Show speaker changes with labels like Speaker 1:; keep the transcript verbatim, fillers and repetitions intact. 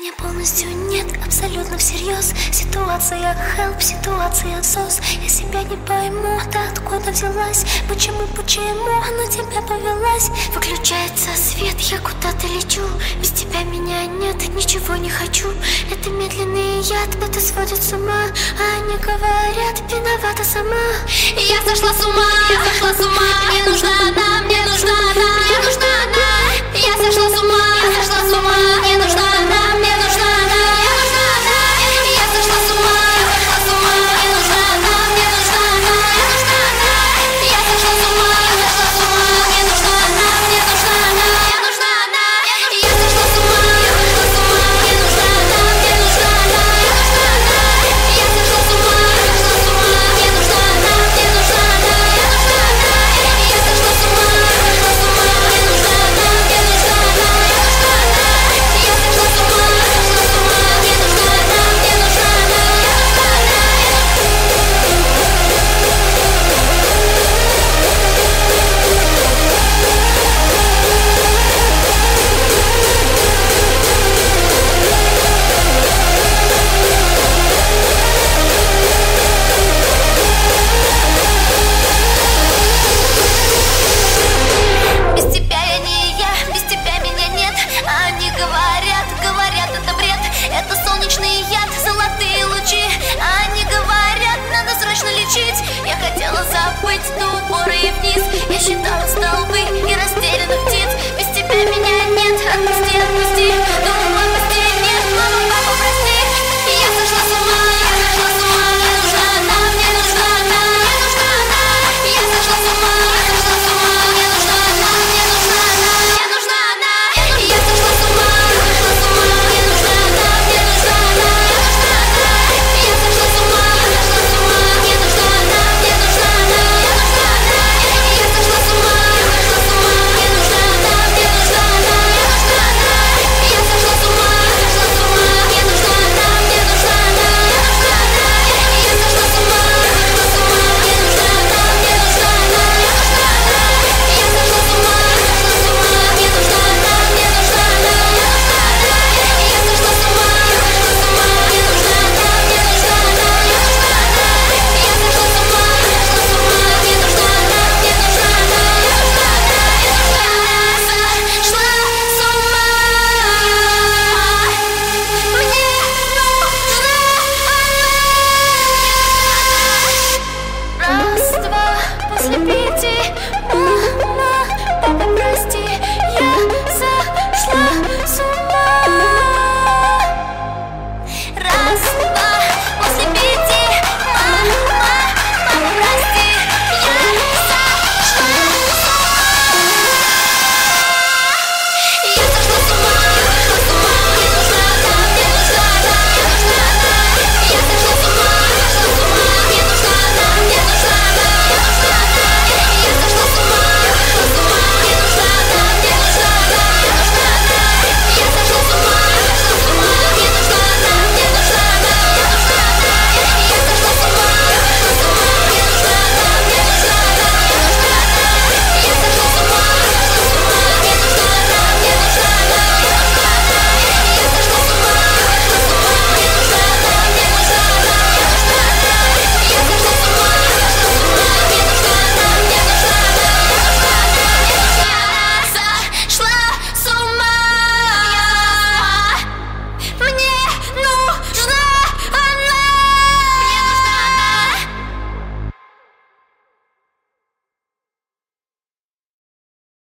Speaker 1: меня полностью нет, абсолютно всерьез. Ситуация help, ситуация сос. Я себя не пойму, да откуда взялась. Почему, почему на тебя повелась? Выключается свет, я куда-то лечу. Без тебя меня нет, ничего не хочу. Это медленный яд, это сводит с ума. А они говорят, виновата сама.
Speaker 2: Я сошла с ума, я сошла с ума. Мне нужна она, мне нужна она, мне нужна она. Я сошла с ума, я сошла с ума. Мне нужна она, мне нужна она, мне нужна она. Я сошла с ума, я сошла с ума. Мне нужна она, мне нужна она, мне нужна она. Я сошла с ума, я сошла с ума. Мне нужна она, мне нужна она, мне нужна она. Я сошла с ума, я сошла с ума. Мне нужна она, мне нужна она, мне нужна она. Я сошла с ума, я сошла с ума. Мне нужна она, мне нужна она, мне нужна она. Я сошла с ума, я сошла с ума. Мне нужна она, мне нужна она, мне нужна она. Я сошла с ума, я сошла с ума. Мне нужна она, мне нужна она, мне нужна она. Без тебя я не я, без тебя меня нет. Они говорят, говорят, это бред. Это солнечный яд, золотые лучи. Они говорят, надо срочно лечить. Я хотела забыть до упора и вниз. Я считала столбы